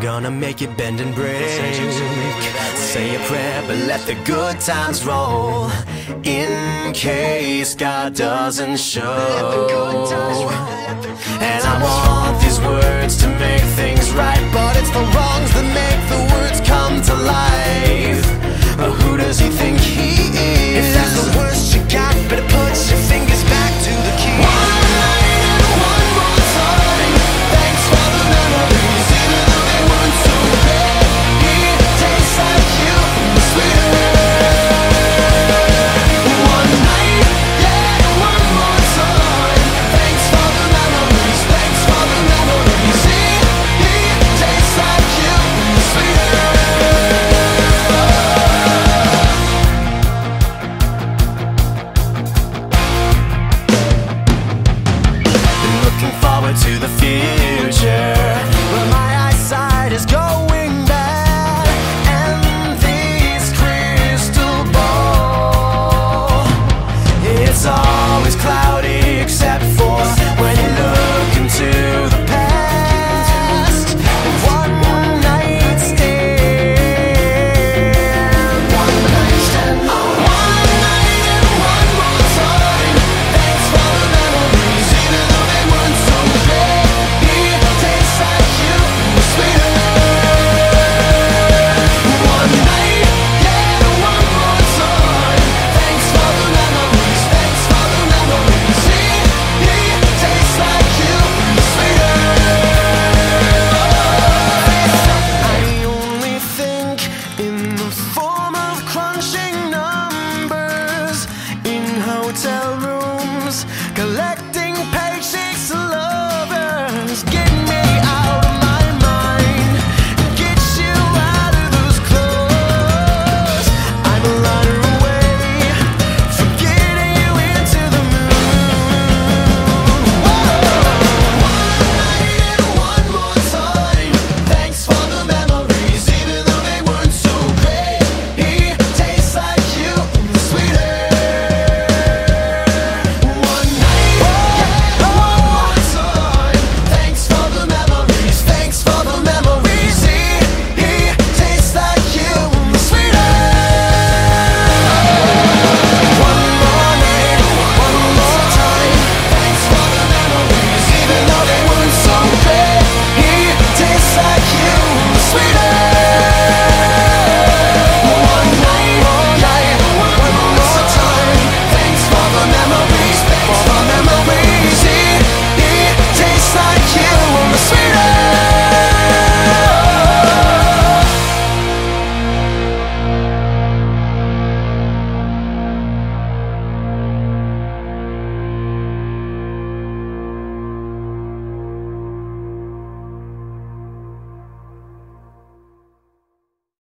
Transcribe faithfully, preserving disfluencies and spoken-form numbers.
gonna make it bend and break. Say a prayer, but let the good times roll, in case God doesn't show. And I want these words to make things right, but it's the wrongs that make the words come to life. Uh, who does he think he is? If that's the worst you got, better put your fingers back to the key. One night and one more time. Thanks for the memories, even though they weren't so bad. It tastes like you, sweeter. One night, yeah, one more time. Thanks for the memories, thanks for the memories. It, it tastes like you, sweeter. To the future, where my eyesight is going bad, and this crystal ball, it's always cloudy except for when you look into the past. One night stand, one night stand, one night and one more time. Thanks for the memories, even though they weren't so. Hotel rooms